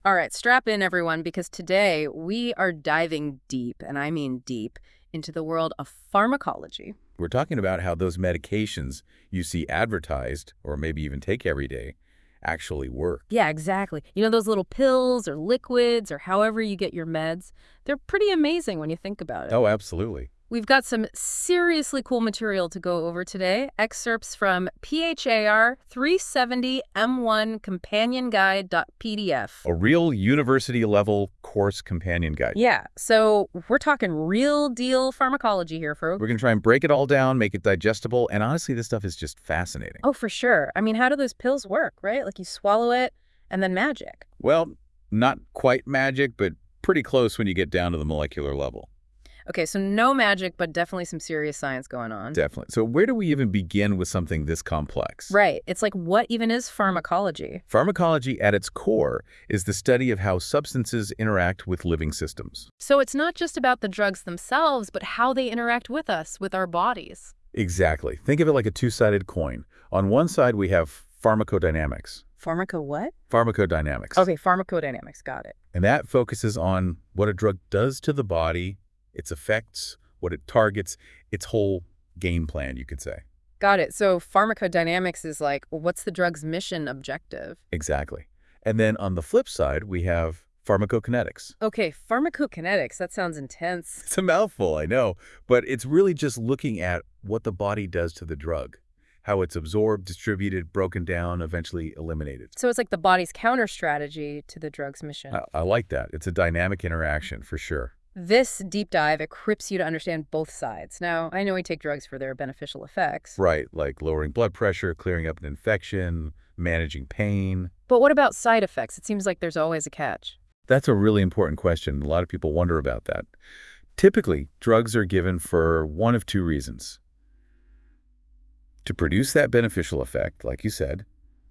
All right, strap in, everyone, because today we are diving deep, and I mean deep, into the world of pharmacology. We're talking about how those medications you see advertised, or maybe even take every day, actually work. Yeah, exactly. You know, those little pills or liquids or however you get your meds, they're pretty amazing when you think about it. Oh, absolutely. We've got some seriously cool material to go over today. Excerpts from PHAR 370 M1 Companion Guide.pdf. A real university-level course companion guide. Yeah, so we're talking real deal pharmacology here, folks. We're going to try and break it all down, make it digestible, and honestly, this stuff is just fascinating. Oh, for sure. I mean, how do those pills work, right? Like you swallow it and then magic. Well, not quite magic, but pretty close when you get down to the molecular level. Okay, so no magic, but definitely some serious science going on. Definitely. So where do we even begin with something this complex? Right. It's like, what even is pharmacology? Pharmacology at its core is the study of how substances interact with living systems. So it's not just about the drugs themselves, but how they interact with us, with our bodies. Exactly. Think of it like a two-sided coin. On one side, we have pharmacodynamics. Pharmaco what? Pharmacodynamics. Okay, pharmacodynamics. Got it. And that focuses on what a drug does to the body, its effects, what it targets, its whole game plan, you could say. Got it. So pharmacodynamics is like, well, what's the drug's mission objective? Exactly. And then on the flip side, we have pharmacokinetics. Okay, pharmacokinetics. That sounds intense. It's a mouthful, I know, but it's really just looking at what the body does to the drug, how it's absorbed, distributed, broken down, eventually eliminated. So it's like the body's counter strategy to the drug's mission. I like that. It's a dynamic interaction for sure. This deep dive equips you to understand both sides. Now, I know we take drugs for their beneficial effects. Right, like lowering blood pressure, clearing up an infection, managing pain. But what about side effects? It seems like there's always a catch. That's a really important question. A lot of people wonder about that. Typically, drugs are given for one of two reasons. To produce that beneficial effect, like you said,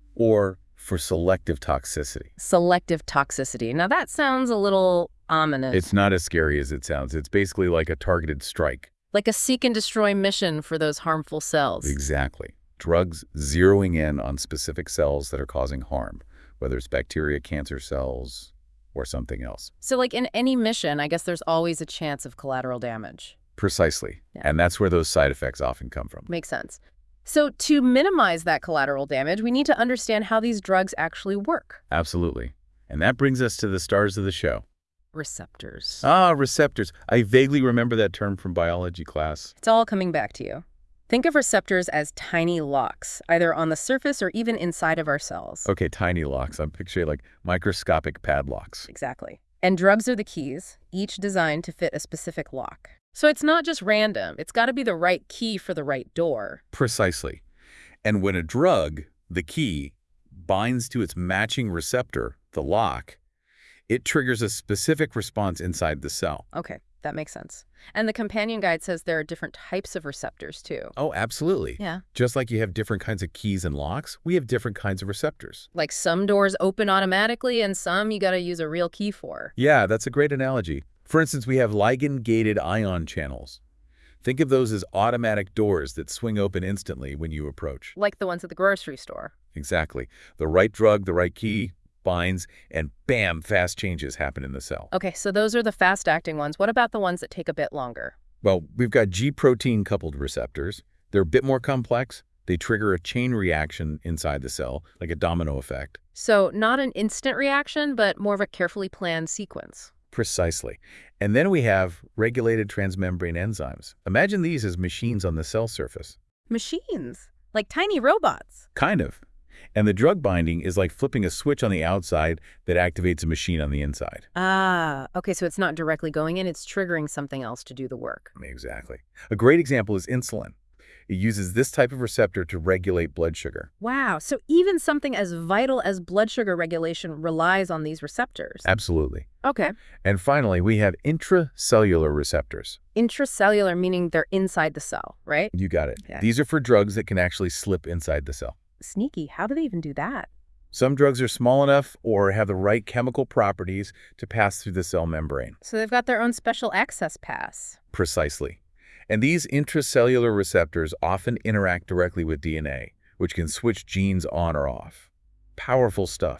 or for selective toxicity. Selective toxicity. Now, that sounds a little ominous. It's not as scary as it sounds. It's basically like a targeted strike. Like a seek and destroy mission for those harmful cells. Exactly. Drugs zeroing in on specific cells that are causing harm, whether it's bacteria, cancer cells, or something else. So like in any mission, I guess there's always a chance of collateral damage. Precisely. Yeah. And that's where those side effects often come from. Makes sense. So to minimize that collateral damage, we need to understand how these drugs actually work. Absolutely. And that brings us to the stars of the show. Receptors. Ah, receptors. I vaguely remember that term from biology class. It's all coming back to you. Think of receptors as tiny locks, either on the surface or even inside of our cells. Okay, tiny locks. I'm picturing like microscopic padlocks. Exactly. And drugs are the keys, each designed to fit a specific lock. So it's not just random. It's got to be the right key for the right door. Precisely. And when a drug, the key, binds to its matching receptor, the lock, it triggers a specific response inside the cell. Okay, that makes sense. And the companion guide says there are different types of receptors, too. Oh, absolutely. Yeah. Just like you have different kinds of keys and locks, we have different kinds of receptors. Like some doors open automatically and some you got to use a real key for. Yeah, that's a great analogy. For instance, we have ligand-gated ion channels. Think of those as automatic doors that swing open instantly when you approach. Like the ones at the grocery store. Exactly. The right drug, the right key, binds, and bam, fast changes happen in the cell. Okay, so those are the fast-acting ones. What about the ones that take a bit longer? Well, we've got G-protein-coupled receptors. They're a bit more complex. They trigger a chain reaction inside the cell, like a domino effect. So not an instant reaction, but more of a carefully planned sequence. Precisely. And then we have regulated transmembrane enzymes. Imagine these as machines on the cell surface. Machines, like tiny robots. Kind of. And the drug binding is like flipping a switch on the outside that activates a machine on the inside. Ah, okay, so it's not directly going in, it's triggering something else to do the work. Exactly. A great example is insulin. It uses this type of receptor to regulate blood sugar. Wow, so even something as vital as blood sugar regulation relies on these receptors. Absolutely. Okay. And finally, we have intracellular receptors. Intracellular, meaning they're inside the cell, right? You got it. Yeah. These are for drugs that can actually slip inside the cell. Sneaky. How do they even do that? Some drugs are small enough or have the right chemical properties to pass through the cell membrane. So they've got their own special access pass. Precisely. And these intracellular receptors often interact directly with DNA, which can switch genes on or off. Powerful stuff.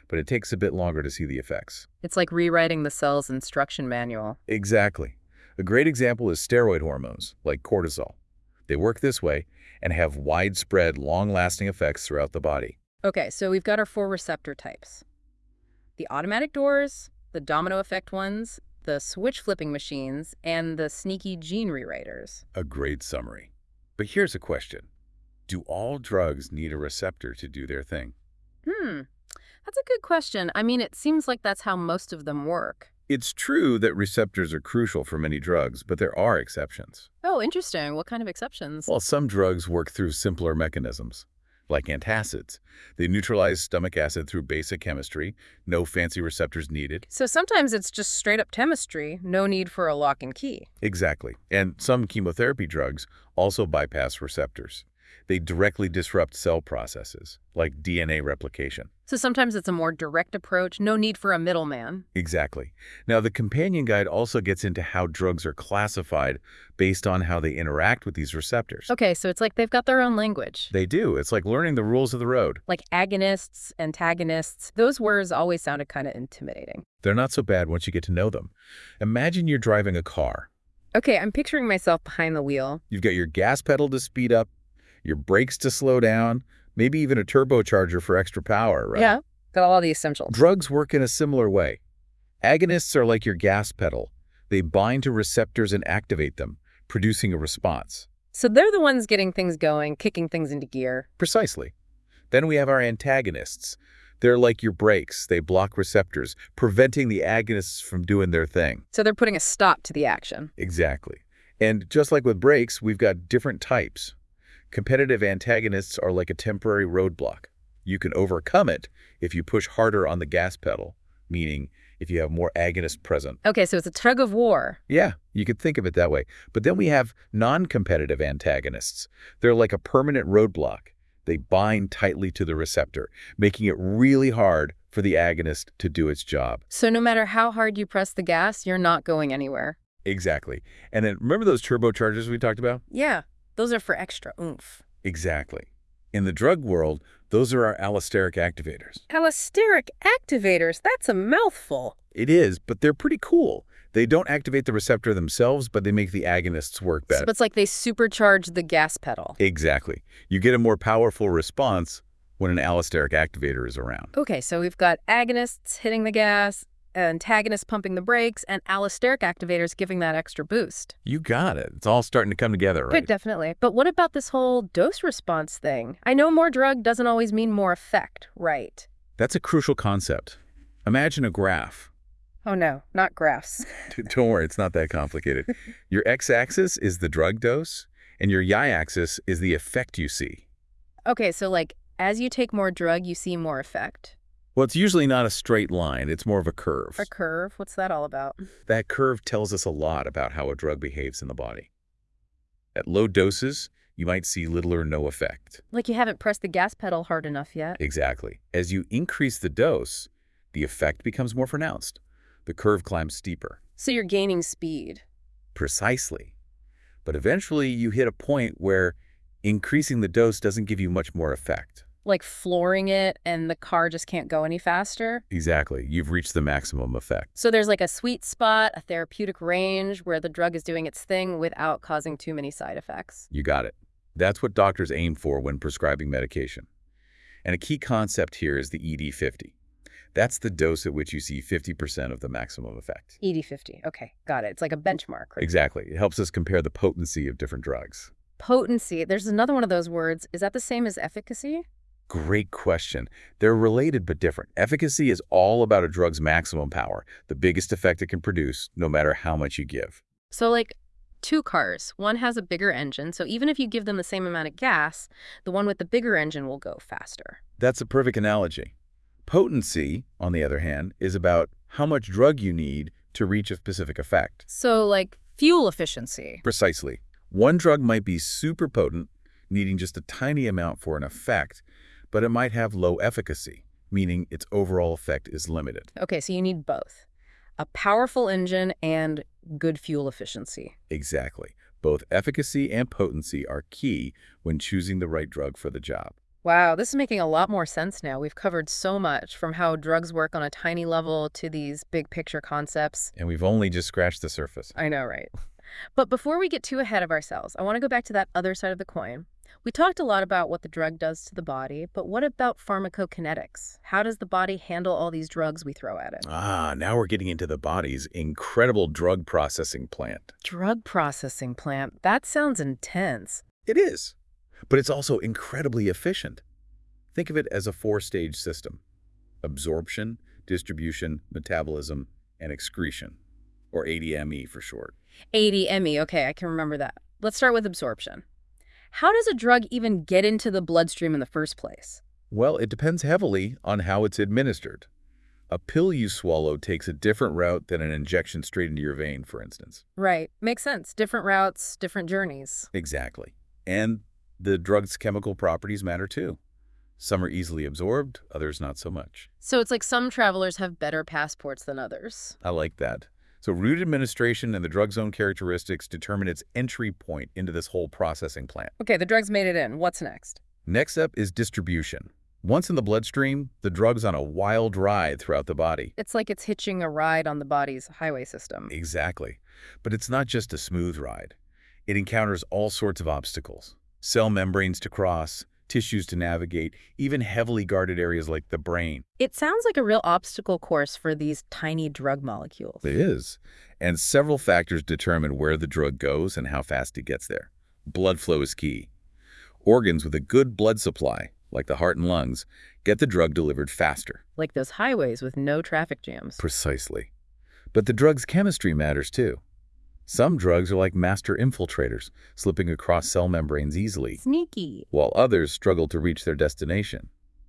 but it takes a bit longer to see the effects. It's like rewriting the cell's instruction manual. Exactly. A great example is steroid hormones, like cortisol. They work this way and have widespread, long-lasting effects throughout the body. Okay, so we've got our 4 receptor types. The automatic doors, the domino effect ones, the switch flipping machines, and the sneaky gene rewriters. A great summary. But here's a question. Do all drugs need a receptor to do their thing? That's a good question. I mean, it seems like that's how most of them work. It's true that receptors are crucial for many drugs, but there are exceptions. Oh, interesting. What kind of exceptions? While some drugs work through simpler mechanisms, like antacids, they neutralize stomach acid through basic chemistry, no fancy receptors needed. So sometimes it's just straight up chemistry, no need for a lock and key. Exactly. And some chemotherapy drugs also bypass receptors. They directly disrupt cell processes, like DNA replication. So sometimes it's a more direct approach, no need for a middleman. Exactly. Now, the companion guide also gets into how drugs are classified based on how they interact with these receptors. Okay, so it's like they've got their own language. They do. It's like learning the rules of the road. Like agonists, antagonists, those words always sounded kind of intimidating. They're not so bad once you get to know them. Imagine you're driving a car. Okay, I'm picturing myself behind the wheel. You've got your gas pedal to speed up, your brakes to slow down, maybe even a turbocharger for extra power, right? Yeah, got all the essentials. Drugs work in a similar way. Agonists are like your gas pedal. They bind to receptors and activate them, producing a response. So they're the ones getting things going, kicking things into gear. Precisely. Then we have our antagonists. They're like your brakes. They block receptors, preventing the agonists from doing their thing. So they're putting a stop to the action. Exactly. And just like with brakes, we've got different types. Competitive antagonists are like a temporary roadblock. You can overcome it if you push harder on the gas pedal, meaning if you have more agonists present. Okay, so it's a tug of war. Yeah, you could think of it that way. But then we have non-competitive antagonists. They're like a permanent roadblock. They bind tightly to the receptor, making it really hard for the agonist to do its job. So no matter how hard you press the gas, you're not going anywhere. Exactly. And then remember those turbochargers we talked about? Yeah, those are for extra oomph. Exactly. In the drug world, those are our allosteric activators. Allosteric activators, that's a mouthful. It is, but they're pretty cool. They don't activate the receptor themselves, but they make the agonists work better. So it's like they supercharge the gas pedal. Exactly. You get a more powerful response when an allosteric activator is around. Okay, so we've got agonists hitting the gas, antagonists pumping the brakes, and allosteric activators giving that extra boost. You got it. It's all starting to come together, right? Good, definitely. But what about this whole dose response thing? I know more drug doesn't always mean more effect, right? That's a crucial concept. Imagine a graph. Oh no, not graphs. Don't worry, it's not that complicated. Your x-axis is the drug dose, and your y-axis is the effect you see. Okay, so like, as you take more drug, you see more effect. Well, it's usually not a straight line. It's more of a curve. A curve? What's that all about? That curve tells us a lot about how a drug behaves in the body. At low doses, you might see little or no effect. Like you haven't pressed the gas pedal hard enough yet. Exactly. As you increase the dose, the effect becomes more pronounced. The curve climbs steeper. So you're gaining speed. Precisely. But eventually, you hit a point where increasing the dose doesn't give you much more effect. Like flooring it and the car just can't go any faster? Exactly. You've reached the maximum effect. So there's like a sweet spot, a therapeutic range where the drug is doing its thing without causing too many side effects. You got it. That's what doctors aim for when prescribing medication. And a key concept here is the ED50. That's the dose at which you see 50% of the maximum effect. ED50. Okay, got it. It's like a benchmark, right? Exactly. It helps us compare the potency of different drugs. Potency. There's another one of those words. Is that the same as efficacy? Great question. They're related but different. Efficacy is all about a drug's maximum power, the biggest effect it can produce, no matter how much you give. So like 2 cars, one has a bigger engine, so even if you give them the same amount of gas, the one with the bigger engine will go faster. That's a perfect analogy. Potency, on the other hand, is about how much drug you need to reach a specific effect. So like fuel efficiency. Precisely. One drug might be super potent, needing just a tiny amount for an effect, but it might have low efficacy, meaning its overall effect is limited. Okay, so you need both. A powerful engine and good fuel efficiency. Exactly. Both efficacy and potency are key when choosing the right drug for the job. Wow, this is making a lot more sense now. We've covered so much, from how drugs work on a tiny level to these big picture concepts. And we've only just scratched the surface. I know, right? But before we get too ahead of ourselves, I want to go back to that other side of the coin. We talked a lot about what the drug does to the body, but what about pharmacokinetics? How does the body handle all these drugs we throw at it? Now we're getting into the body's incredible drug processing plant. Drug processing plant? That sounds intense. It is, but it's also incredibly efficient. Think of it as a four-stage system: absorption, distribution, metabolism, and excretion, or ADME for short. ADME, okay, I can remember that. Let's start with absorption. How does a drug even get into the bloodstream in the first place? Well, it depends heavily on how it's administered. A pill you swallow takes a different route than an injection straight into your vein, for instance. Right, makes sense. Different routes, different journeys. Exactly. And the drug's chemical properties matter too. Some are easily absorbed, others not so much. So it's like some travelers have better passports than others. I like that. So route administration and the drug's own characteristics determine its entry point into this whole processing plant. Okay, the drug's made it in. What's next? Next up is distribution. Once in the bloodstream, the drug's on a wild ride throughout the body. It's like it's hitching a ride on the body's highway system. Exactly. But it's not just a smooth ride. It encounters all sorts of obstacles: cell membranes to cross, tissues to navigate, even heavily guarded areas like the brain. It sounds like a real obstacle course for these tiny drug molecules. It is. And several factors determine where the drug goes and how fast it gets there. Blood flow is key. Organs with a good blood supply, like the heart and lungs, get the drug delivered faster. Like those highways with no traffic jams. Precisely. But the drug's chemistry matters too. Some drugs are like master infiltrators, slipping across cell membranes easily, Sneaky. while others struggle to reach their destination.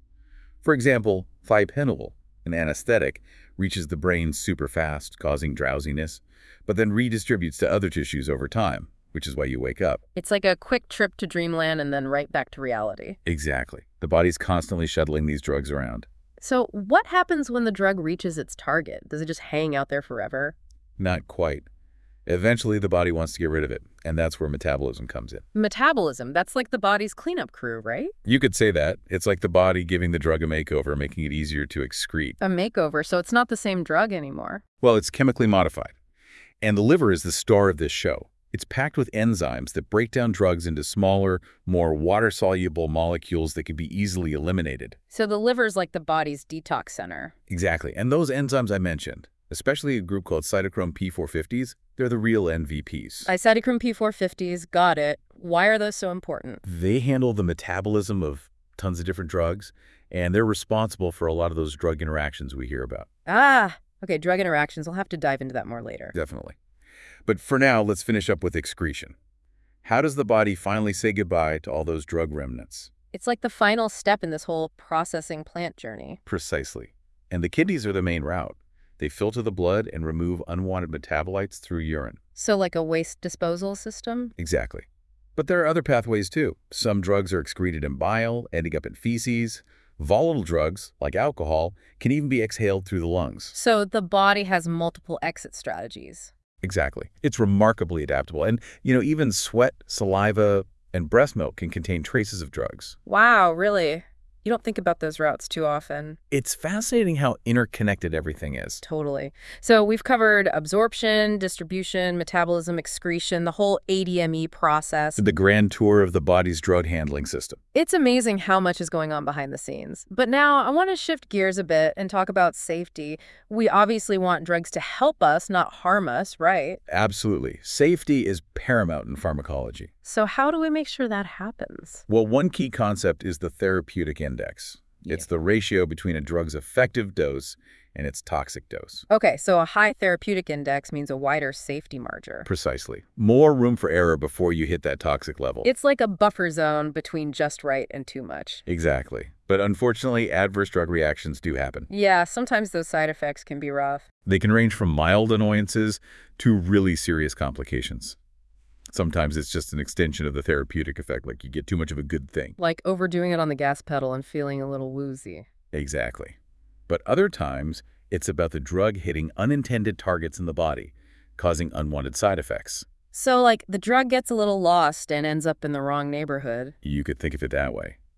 For example, fipronil, an anesthetic, reaches the brain super fast, causing drowsiness, but then redistributes to other tissues over time, which is why you wake up. It's like a quick trip to dreamland and then right back to reality. Exactly. The body's constantly shuttling these drugs around. So what happens when the drug reaches its target? Does it just hang out there forever? Not quite. Eventually, the body wants to get rid of it, and that's where metabolism comes in. Metabolism, that's like the body's cleanup crew, right? You could say that. It's like the body giving the drug a makeover, making it easier to excrete. A makeover, so it's not the same drug anymore. Well, it's chemically modified. And the liver is the star of this show. It's packed with enzymes that break down drugs into smaller, more water-soluble molecules that can be easily eliminated. So the liver's like the body's detox center. Exactly. And those enzymes I mentioned, especially a group called cytochrome P450s, they're the real MVPs. Cytochrome P450s, got it. Why are those so important? They handle the metabolism of tons of different drugs, and they're responsible for a lot of those drug interactions we hear about. Okay, drug interactions. We'll have to dive into that more later. Definitely. But for now, let's finish up with excretion. How does the body finally say goodbye to all those drug remnants? It's like the final step in this whole processing plant journey. Precisely. And the kidneys are the main route. They filter the blood and remove unwanted metabolites through urine. So like a waste disposal system? Exactly. But there are other pathways too. Some drugs are excreted in bile, ending up in feces. Volatile drugs, like alcohol, can even be exhaled through the lungs. So the body has multiple exit strategies. Exactly. It's remarkably adaptable. And, even sweat, saliva, and breast milk can contain traces of drugs. Wow, really? You don't think about those routes too often. It's fascinating how interconnected everything is. Totally. So we've covered absorption, distribution, metabolism, excretion, the whole ADME process. The grand tour of the body's drug handling system. It's amazing how much is going on behind the scenes. But now I want to shift gears a bit and talk about safety. We obviously want drugs to help us, not harm us, right? Absolutely. Safety is paramount in pharmacology. So how do we make sure that happens? Well, one key concept is the therapeutic index. It's the ratio between a drug's effective dose and its toxic dose. Okay, so a high therapeutic index means a wider safety margin. Precisely. More room for error before you hit that toxic level. It's like a buffer zone between just right and too much. Exactly. But unfortunately, adverse drug reactions do happen. Yeah, sometimes those side effects can be rough. They can range from mild annoyances to really serious complications. Sometimes it's just an extension of the therapeutic effect, like you get too much of a good thing. Like overdoing it on the gas pedal and feeling a little woozy. Exactly. But other times, it's about the drug hitting unintended targets in the body, causing unwanted side effects. So, like, the drug gets a little lost and ends up in the wrong neighborhood. You could think of it that way.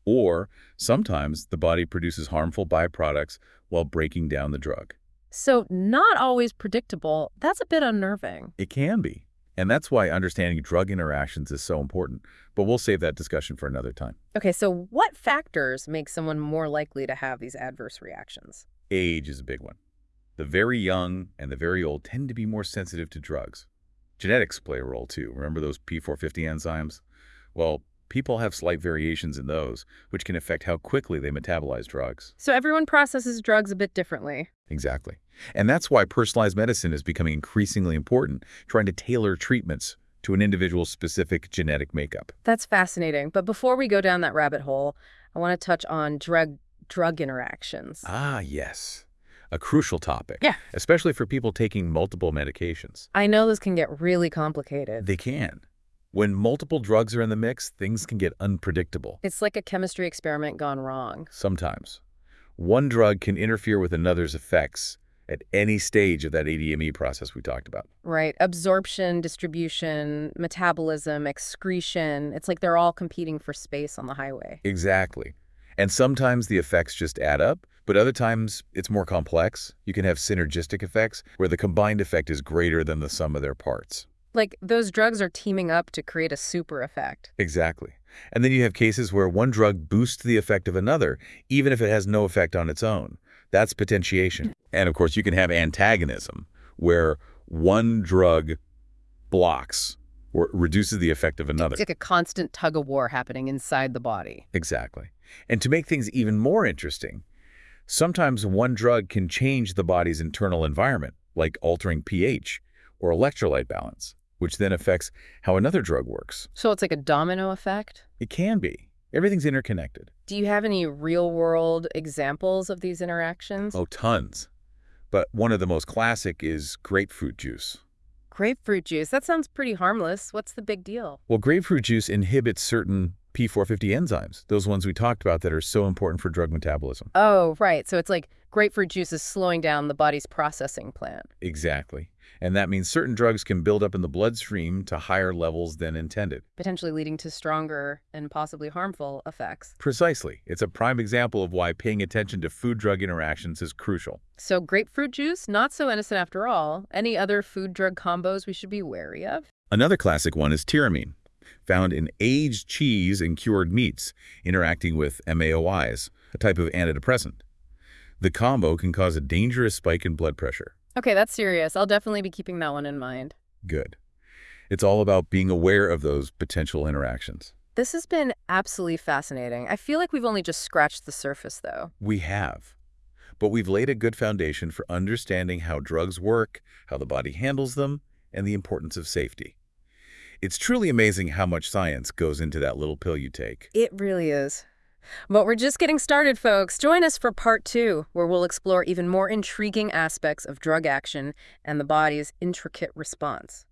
Or sometimes the body produces harmful byproducts while breaking down the drug. So not always predictable. That's a bit unnerving. It can be. And that's why understanding drug interactions is so important. But we'll save that discussion for another time. Okay, so what factors make someone more likely to have these adverse reactions? Age is a big one. The very young and the very old tend to be more sensitive to drugs. Genetics play a role too. Remember those P450 enzymes? Well, people have slight variations in those, which can affect how quickly they metabolize drugs. So everyone processes drugs a bit differently. Exactly. And that's why personalized medicine is becoming increasingly important, trying to tailor treatments to an individual's specific genetic makeup. That's fascinating. But before we go down that rabbit hole, I want to touch on drug interactions. Ah, yes. A crucial topic. Yeah. Especially for people taking multiple medications. I know this can get really complicated. They can. When multiple drugs are in the mix, things can get unpredictable. It's like a chemistry experiment gone wrong. Sometimes. One drug can interfere with another's effects at any stage of that ADME process we talked about. Right. Absorption, distribution, metabolism, excretion. It's like they're all competing for space on the highway. Exactly. And sometimes the effects just add up, but other times it's more complex. You can have synergistic effects where the combined effect is greater than the sum of their parts. Like those drugs are teaming up to create a super effect. Exactly. And then you have cases where one drug boosts the effect of another, even if it has no effect on its own. That's potentiation. And of course, you can have antagonism, where one drug blocks or reduces the effect of another. It's like a constant tug of war happening inside the body. Exactly. And to make things even more interesting, sometimes one drug can change the body's internal environment, like altering pH or electrolyte balance, which then affects how another drug works. So it's like a domino effect? It can be. Everything's interconnected. Do you have any real-world examples of these interactions? Oh, tons. But one of the most classic is grapefruit juice. Grapefruit juice. That sounds pretty harmless. What's the big deal? Well, grapefruit juice inhibits certain P450 enzymes, those ones we talked about that are so important for drug metabolism. Oh, right. So it's like grapefruit juice is slowing down the body's processing plant. Exactly. And that means certain drugs can build up in the bloodstream to higher levels than intended. Potentially leading to stronger and possibly harmful effects. Precisely. It's a prime example of why paying attention to food-drug interactions is crucial. So grapefruit juice, not so innocent after all. Any other food-drug combos we should be wary of? Another classic one is tyramine, found in aged cheese and cured meats, interacting with MAOIs, a type of antidepressant. The combo can cause a dangerous spike in blood pressure. Okay, that's serious. I'll definitely be keeping that one in mind. Good. It's all about being aware of those potential interactions. This has been absolutely fascinating. I feel like we've only just scratched the surface, though. We have. But we've laid a good foundation for understanding how drugs work, how the body handles them, and the importance of safety. It's truly amazing how much science goes into that little pill you take. It really is. But we're just getting started, folks. Join us for part 2, where we'll explore even more intriguing aspects of drug action and the body's intricate response.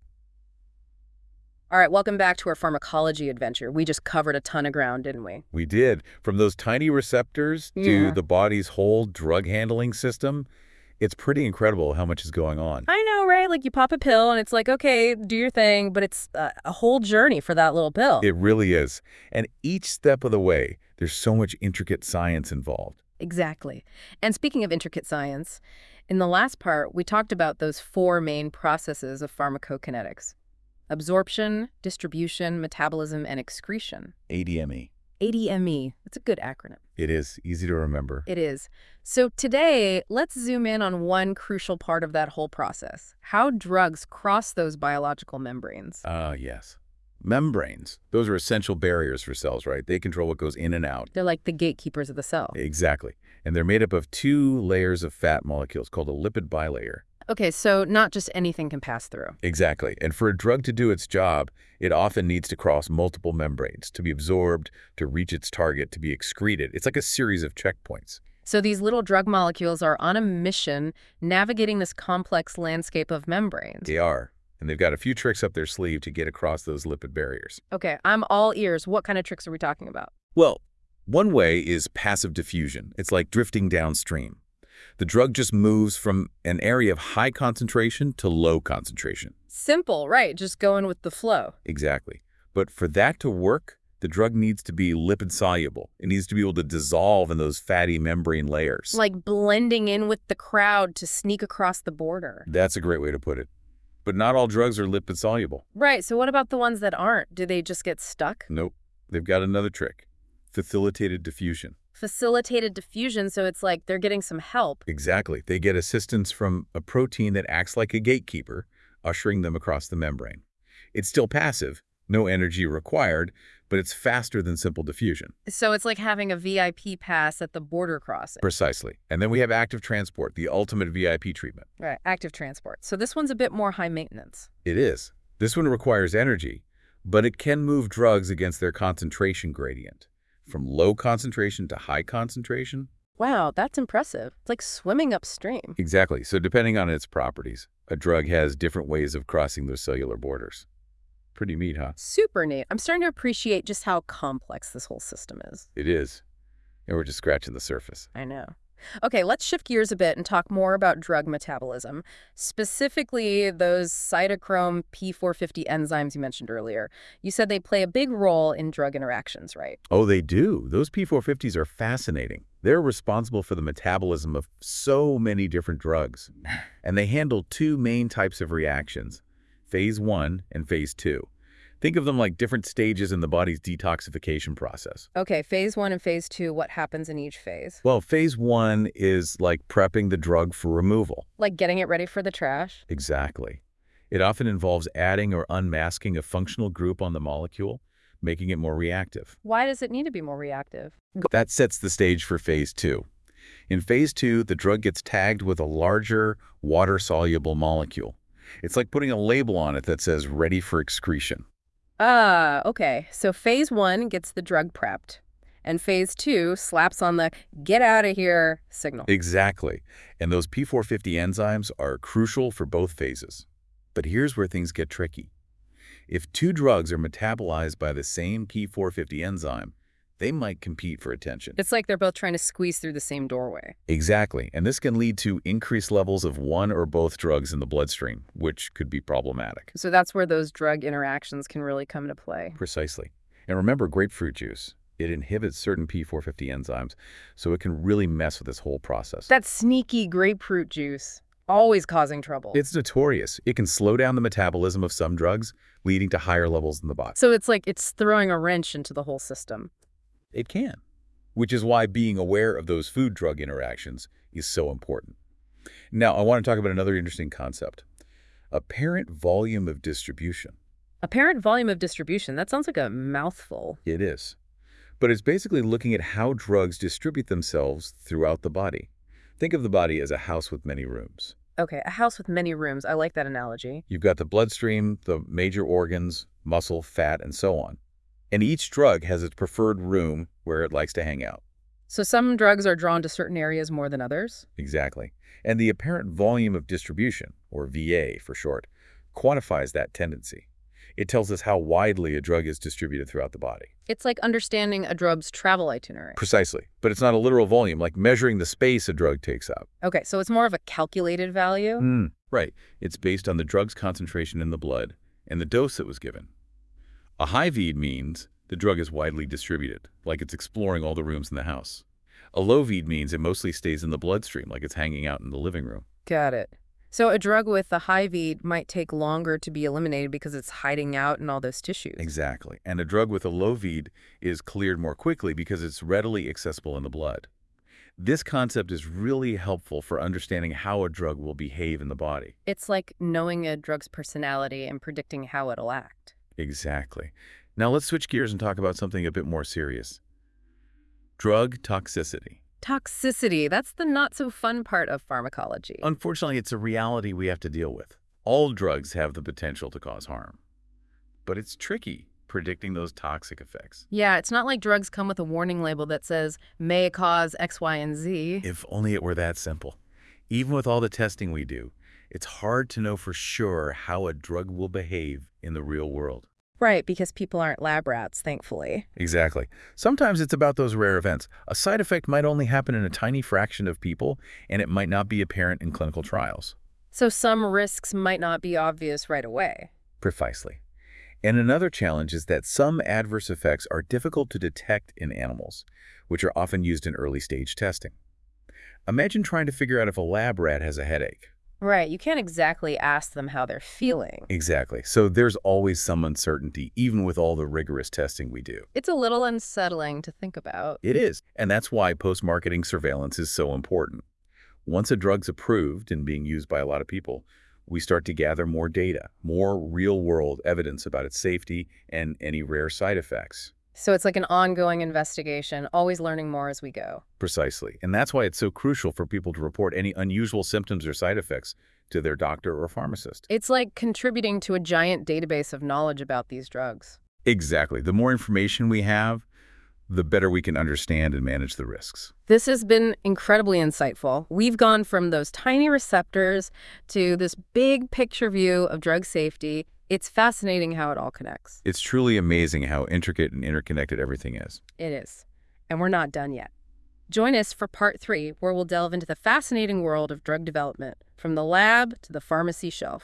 All right, welcome back to our pharmacology adventure. We just covered a ton of ground, didn't we? We did. From those tiny receptors to the body's whole drug handling system, it's pretty incredible how much is going on. I know, right? Like you pop a pill and it's like, okay, do your thing, but it's a whole journey for that little pill. It really is. And each step of the way, there's so much intricate science involved. Exactly. And speaking of intricate science, in the last part, we talked about those 4 main processes of pharmacokinetics: absorption, distribution, metabolism, and excretion. ADME. ADME. It's a good acronym. It is easy to remember. It is. So today, let's zoom in on one crucial part of that whole process: how drugs cross those biological membranes. Yes. Membranes. Those are essential barriers for cells, right? They control what goes in and out. They're like the gatekeepers of the cell. Exactly. And they're made up of 2 layers of fat molecules called a lipid bilayer. Okay, so not just anything can pass through. Exactly. And for a drug to do its job, it often needs to cross multiple membranes to be absorbed, to reach its target, to be excreted. It's like a series of checkpoints. So these little drug molecules are on a mission navigating this complex landscape of membranes. They are. And they've got a few tricks up their sleeve to get across those lipid barriers. Okay, I'm all ears. What kind of tricks are we talking about? Well, one way is passive diffusion. It's like drifting downstream. The drug just moves from an area of high concentration to low concentration. Simple, right? Just going with the flow. Exactly. But for that to work, The drug needs to be lipid soluble. It needs to be able to dissolve in those fatty membrane layers. Like blending in with the crowd to sneak across the border. That's a great way to put it. But not all drugs are lipid soluble. Right, so what about the ones that aren't? Do they just get stuck? Nope. They've got another trick. Facilitated diffusion. Facilitated diffusion, so it's like they're getting some help. Exactly. They get assistance from a protein that acts like a gatekeeper, ushering them across the membrane. It's still passive, no energy required, but it's faster than simple diffusion. So it's like having a VIP pass at the border crossing. Precisely. And then we have active transport, the ultimate VIP treatment. Right, active transport. So this one's a bit more high maintenance. It is. This one requires energy, but it can move drugs against their concentration gradient. From low concentration to high concentration. Wow, that's impressive. It's like swimming upstream. Exactly. So depending on its properties, a drug has different ways of crossing those cellular borders. Pretty neat, huh? Super neat. I'm starting to appreciate just how complex this whole system is. It is. And we're just scratching the surface. I know. Okay, let's shift gears a bit and talk more about drug metabolism, specifically those cytochrome P450 enzymes you mentioned earlier. You said they play a big role in drug interactions, right? Oh, they do. Those P450s are fascinating. They're responsible for the metabolism of so many different drugs. And they handle two main types of reactions, phase 1 and phase 2. Think of them like different stages in the body's detoxification process. Okay, phase 1 and phase 2, what happens in each phase? Well, phase 1 is like prepping the drug for removal. Like getting it ready for the trash? Exactly. It often involves adding or unmasking a functional group on the molecule, making it more reactive. Why does it need to be more reactive? That sets the stage for phase 2. In phase 2, the drug gets tagged with a larger, water-soluble molecule. It's like putting a label on it that says ready for excretion. Ah, okay. So phase 1 gets the drug prepped, and phase 2 slaps on the get out of here signal. Exactly. And those P450 enzymes are crucial for both phases. But here's where things get tricky. If two drugs are metabolized by the same P450 enzyme, they might compete for attention. It's like they're both trying to squeeze through the same doorway. Exactly. And this can lead to increased levels of one or both drugs in the bloodstream, which could be problematic. So that's where those drug interactions can really come into play. Precisely. And remember grapefruit juice. It inhibits certain P450 enzymes, so it can really mess with this whole process. That sneaky grapefruit juice, always causing trouble. It's notorious. It can slow down the metabolism of some drugs, leading to higher levels in the body. So it's like it's throwing a wrench into the whole system. It can, which is why being aware of those food-drug interactions is so important. Now, I want to talk about another interesting concept, apparent volume of distribution. Apparent volume of distribution, that sounds like a mouthful. It is. But it's basically looking at how drugs distribute themselves throughout the body. Think of the body as a house with many rooms. Okay, a house with many rooms. I like that analogy. You've got the bloodstream, the major organs, muscle, fat, and so on. And each drug has its preferred room where it likes to hang out. So some drugs are drawn to certain areas more than others? Exactly. And the apparent volume of distribution, or VA for short, quantifies that tendency. It tells us how widely a drug is distributed throughout the body. It's like understanding a drug's travel itinerary. Precisely. But it's not a literal volume, like measuring the space a drug takes up. Okay, so it's more of a calculated value? Right. It's based on the drug's concentration in the blood and the dose it was given. A high VED means the drug is widely distributed, like it's exploring all the rooms in the house. A low VED means it mostly stays in the bloodstream, like it's hanging out in the living room. Got it. So a drug with a high VED might take longer to be eliminated because it's hiding out in all those tissues. Exactly. And a drug with a low VED is cleared more quickly because it's readily accessible in the blood. This concept is really helpful for understanding how a drug will behave in the body. It's like knowing a drug's personality and predicting how it'll act. Exactly. Now let's switch gears and talk about something a bit more serious. Drug toxicity. Toxicity, that's the not-so-fun part of pharmacology. Unfortunately, it's a reality we have to deal with. All drugs have the potential to cause harm. But it's tricky predicting those toxic effects. Yeah, it's not like drugs come with a warning label that says, may cause X, Y, and Z. If only it were that simple. Even with all the testing we do, it's hard to know for sure how a drug will behave in the real world. Right, because people aren't lab rats, thankfully. Exactly. Sometimes it's about those rare events. A side effect might only happen in a tiny fraction of people, and it might not be apparent in clinical trials. So some risks might not be obvious right away. Precisely. And another challenge is that some adverse effects are difficult to detect in animals, which are often used in early-stage testing. Imagine trying to figure out if a lab rat has a headache. Right, you can't exactly ask them how they're feeling. Exactly. So there's always some uncertainty, even with all the rigorous testing we do. It's a little unsettling to think about. It is. And that's why post-marketing surveillance is so important. Once a drug's approved and being used by a lot of people, we start to gather more data, more real-world evidence about its safety and any rare side effects. So it's like an ongoing investigation, always learning more as we go. Precisely. And that's why it's so crucial for people to report any unusual symptoms or side effects to their doctor or pharmacist. It's like contributing to a giant database of knowledge about these drugs. Exactly. The more information we have, the better we can understand and manage the risks. This has been incredibly insightful. We've gone from those tiny receptors to this big picture view of drug safety. It's fascinating how it all connects. It's truly amazing how intricate and interconnected everything is. It is. And we're not done yet. Join us for part 3, where we'll delve into the fascinating world of drug development, from the lab to the pharmacy shelf.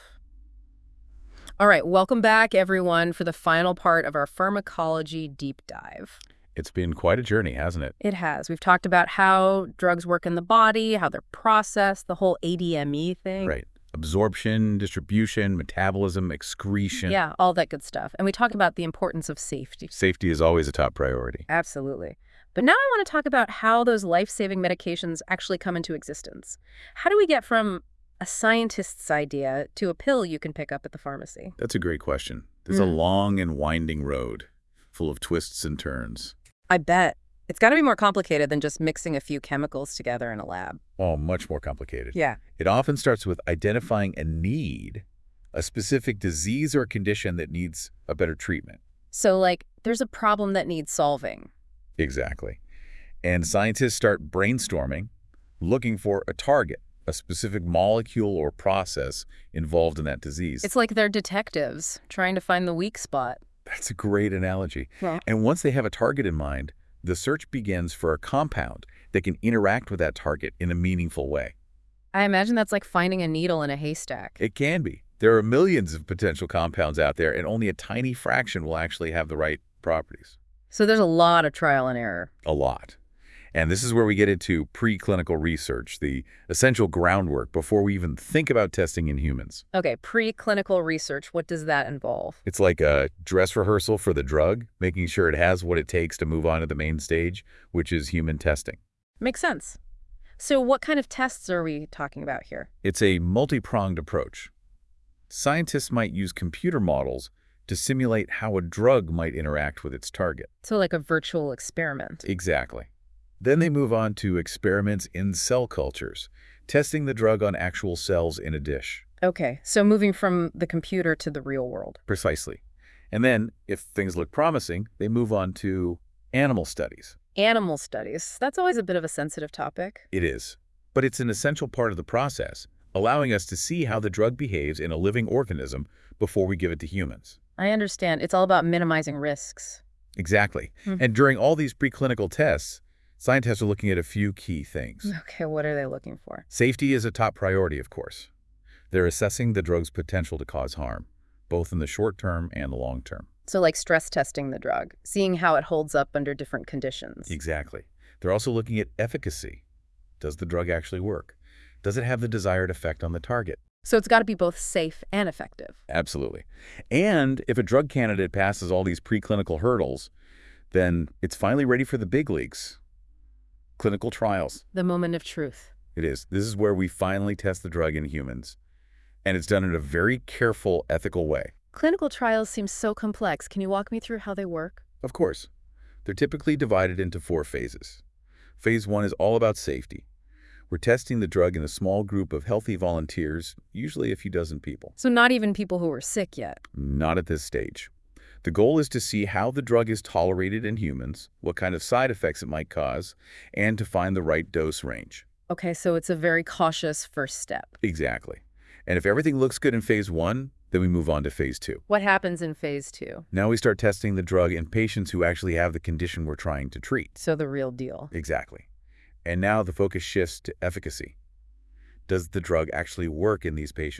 All right, welcome back, everyone, for the final part of our pharmacology deep dive. It's been quite a journey, hasn't it? It has. We've talked about how drugs work in the body, how they're processed, the whole ADME thing. Right. Absorption, distribution, metabolism, excretion. Yeah, all that good stuff. And we talk about the importance of safety. Safety is always a top priority. Absolutely. But now I want to talk about how those life-saving medications actually come into existence. How do we get from a scientist's idea to a pill you can pick up at the pharmacy? That's a great question. There's a long and winding road full of twists and turns. I bet. It's got to be more complicated than just mixing a few chemicals together in a lab. Oh, much more complicated. Yeah. It often starts with identifying a need, a specific disease or condition that needs a better treatment. So, like, there's a problem that needs solving. Exactly. And scientists start brainstorming, looking for a target, a specific molecule or process involved in that disease. It's like they're detectives trying to find the weak spot. That's a great analogy. Yeah. And once they have a target in mind, the search begins for a compound that can interact with that target in a meaningful way. I imagine that's like finding a needle in a haystack. It can be. There are millions of potential compounds out there, and only a tiny fraction will actually have the right properties. So there's a lot of trial and error. A lot. And this is where we get into preclinical research, the essential groundwork before we even think about testing in humans. Okay, preclinical research, what does that involve? It's like a dress rehearsal for the drug, making sure it has what it takes to move on to the main stage, which is human testing. Makes sense. So what kind of tests are we talking about here? It's a multi-pronged approach. Scientists might use computer models to simulate how a drug might interact with its target. So like a virtual experiment. Exactly. Then they move on to experiments in cell cultures, testing the drug on actual cells in a dish. Okay, so moving from the computer to the real world. Precisely. And then, if things look promising, they move on to animal studies. Animal studies. That's always a bit of a sensitive topic. It is. But it's an essential part of the process, allowing us to see how the drug behaves in a living organism before we give it to humans. I understand. It's all about minimizing risks. Exactly. And during all these preclinical tests, scientists are looking at a few key things. Okay, what are they looking for? Safety is a top priority, of course. They're assessing the drug's potential to cause harm, both in the short term and the long term. So like stress testing the drug, seeing how it holds up under different conditions. Exactly. They're also looking at efficacy. Does the drug actually work? Does it have the desired effect on the target? So it's got to be both safe and effective. Absolutely. And if a drug candidate passes all these preclinical hurdles, then it's finally ready for the big leagues. Clinical trials. The moment of truth. It is. This is where we finally test the drug in humans. And it's done in a very careful, ethical way. Clinical trials seem so complex. Can you walk me through how they work? Of course. They're typically divided into 4 phases. Phase 1 is all about safety. We're testing the drug in a small group of healthy volunteers, usually a few dozen people. So not even people who are sick yet. Not at this stage. The goal is to see how the drug is tolerated in humans, what kind of side effects it might cause, and to find the right dose range. Okay, so it's a very cautious first step. Exactly. And if everything looks good in phase 1, then we move on to phase 2. What happens in phase 2? Now we start testing the drug in patients who actually have the condition we're trying to treat. So the real deal. Exactly. And now the focus shifts to efficacy. Does the drug actually work in these patients?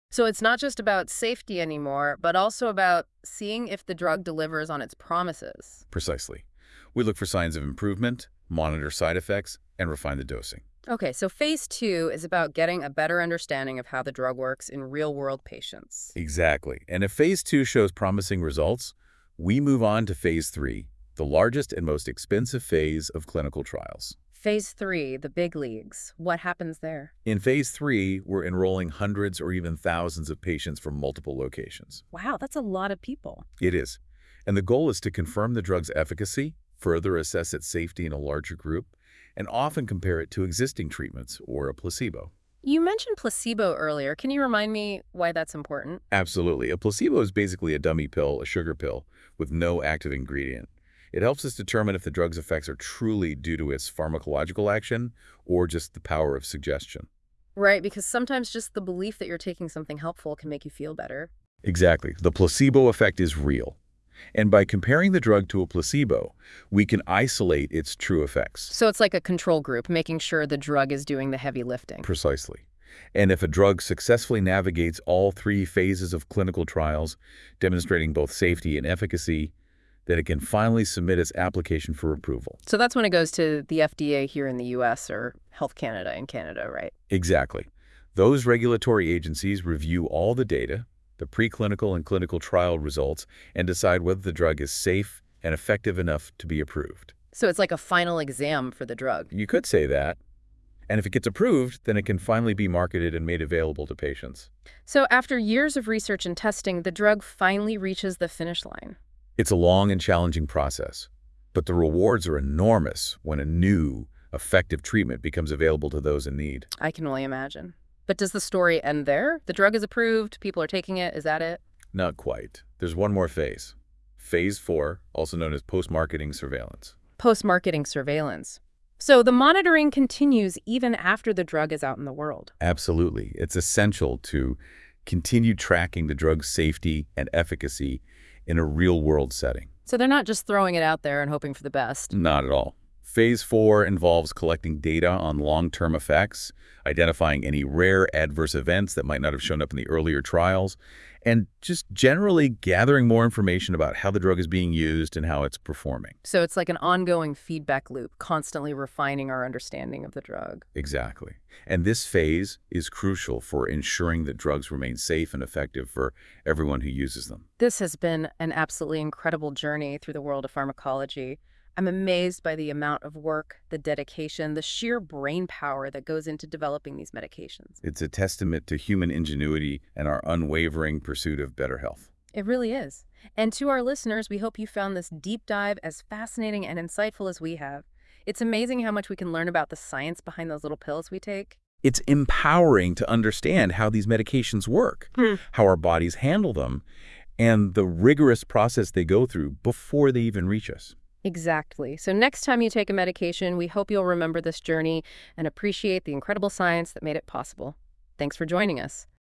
So it's not just about safety anymore, but also about seeing if the drug delivers on its promises. Precisely. We look for signs of improvement, monitor side effects, and refine the dosing. Okay, so phase 2 is about getting a better understanding of how the drug works in real-world patients. Exactly. And if phase 2 shows promising results, we move on to phase 3, the largest and most expensive phase of clinical trials. Phase 3, the big leagues. What happens there? In phase 3, we're enrolling hundreds or even thousands of patients from multiple locations. Wow, that's a lot of people. It is. And the goal is to confirm the drug's efficacy, further assess its safety in a larger group, and often compare it to existing treatments or a placebo. You mentioned placebo earlier. Can you remind me why that's important? Absolutely. A placebo is basically a dummy pill, a sugar pill, with no active ingredient. It helps us determine if the drug's effects are truly due to its pharmacological action or just the power of suggestion. Right, because sometimes just the belief that you're taking something helpful can make you feel better. Exactly. The placebo effect is real. And by comparing the drug to a placebo, we can isolate its true effects. So it's like a control group, making sure the drug is doing the heavy lifting. Precisely. And if a drug successfully navigates all 3 phases of clinical trials, demonstrating both safety and efficacy, then it can finally submit its application for approval. So that's when it goes to the FDA here in the US or Health Canada in Canada, right? Exactly. Those regulatory agencies review all the data, the preclinical and clinical trial results, and decide whether the drug is safe and effective enough to be approved. So it's like a final exam for the drug. You could say that. And if it gets approved, then it can finally be marketed and made available to patients. So after years of research and testing, the drug finally reaches the finish line. It's a long and challenging process, but the rewards are enormous when a new, effective treatment becomes available to those in need. I can only imagine. But does the story end there? The drug is approved, people are taking it, is that it? Not quite. There's one more phase. Phase 4, also known as post-marketing surveillance. Post-marketing surveillance. So the monitoring continues even after the drug is out in the world. Absolutely. It's essential to continue tracking the drug's safety and efficacy in a real-world setting. So they're not just throwing it out there and hoping for the best. Not at all. Phase 4 involves collecting data on long-term effects, identifying any rare adverse events that might not have shown up in the earlier trials, and just generally gathering more information about how the drug is being used and how it's performing. So it's like an ongoing feedback loop, constantly refining our understanding of the drug. Exactly. And this phase is crucial for ensuring that drugs remain safe and effective for everyone who uses them. This has been an absolutely incredible journey through the world of pharmacology. I'm amazed by the amount of work, the dedication, the sheer brain power that goes into developing these medications. It's a testament to human ingenuity and our unwavering pursuit of better health. It really is. And to our listeners, we hope you found this deep dive as fascinating and insightful as we have. It's amazing how much we can learn about the science behind those little pills we take. It's empowering to understand how these medications work, how our bodies handle them, and the rigorous process they go through before they even reach us. Exactly. So next time you take a medication, we hope you'll remember this journey and appreciate the incredible science that made it possible. Thanks for joining us.